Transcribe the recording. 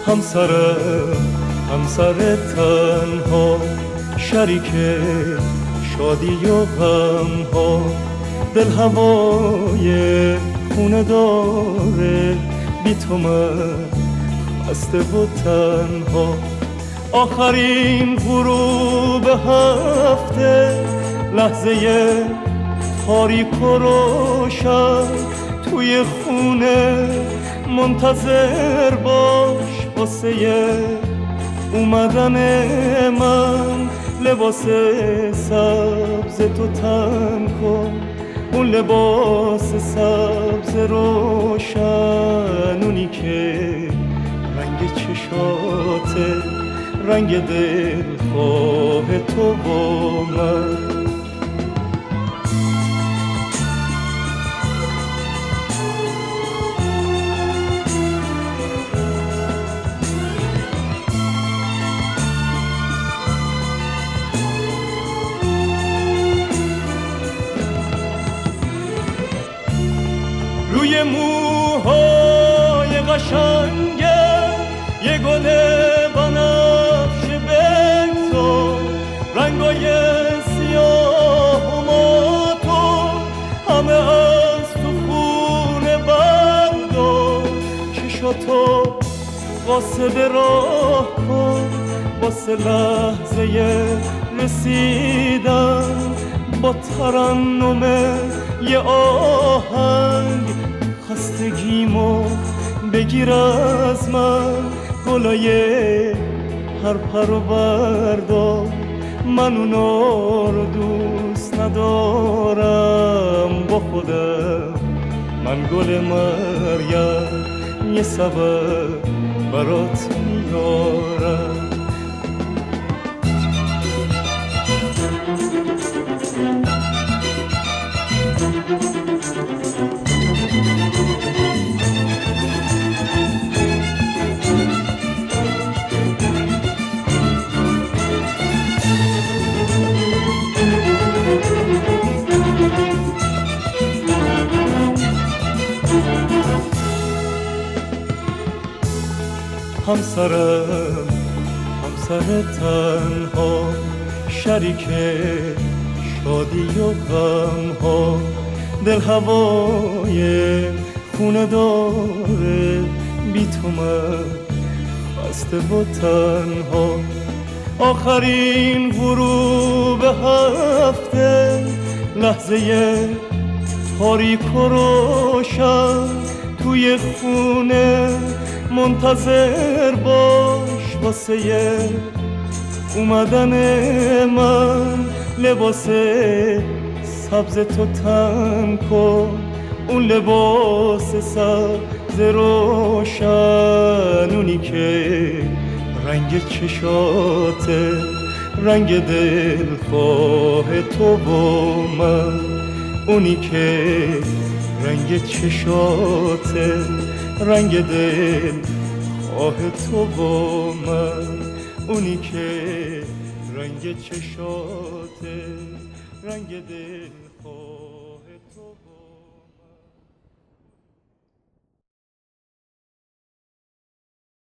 همسر تنها، شریک شادی و غم ها، دل هوای خونه داره، بی تو من خسته و تنها. آخرین غروب هفته، لحظه تاریک و روشن، توی خونه منتظر باش واسه اومدن من. لباس سبز تو تن کن، اون لباس سبز روشن، اونی که رنگ چشاته، رنگ دلخواه تو و من. روی موهای قشنگه یه گل بنفشه بگذار، رنگای سیاه و ماتو همه از تو خونه بردار. چشاتو قاصد راه کن واسه لحظه رسیدن، با ترنم یه آهنگ خستگیمو بگیر از من. گلای هر پر و بردار، من اونا رو دوست ندارم با خودم. من گل مریم یه سبب برات میارم. همسر تنها، شریک شادی و غم ها، دل هوای خونه داره، بی تو من خسته و تنها. آخرین غروب هفته، لحظه تاریک و روشن، توی خونه منتظر باش واسه اومدن من. لباس سبز تو تن کن، اون لباس سبز روشن، اونی که رنگ چشاته، رنگ دلخواه تو و من. اونی که رنگ چشاته، رنگ دلخواه تو و من. اونی که رنگ چشاته، رنگ دلخواه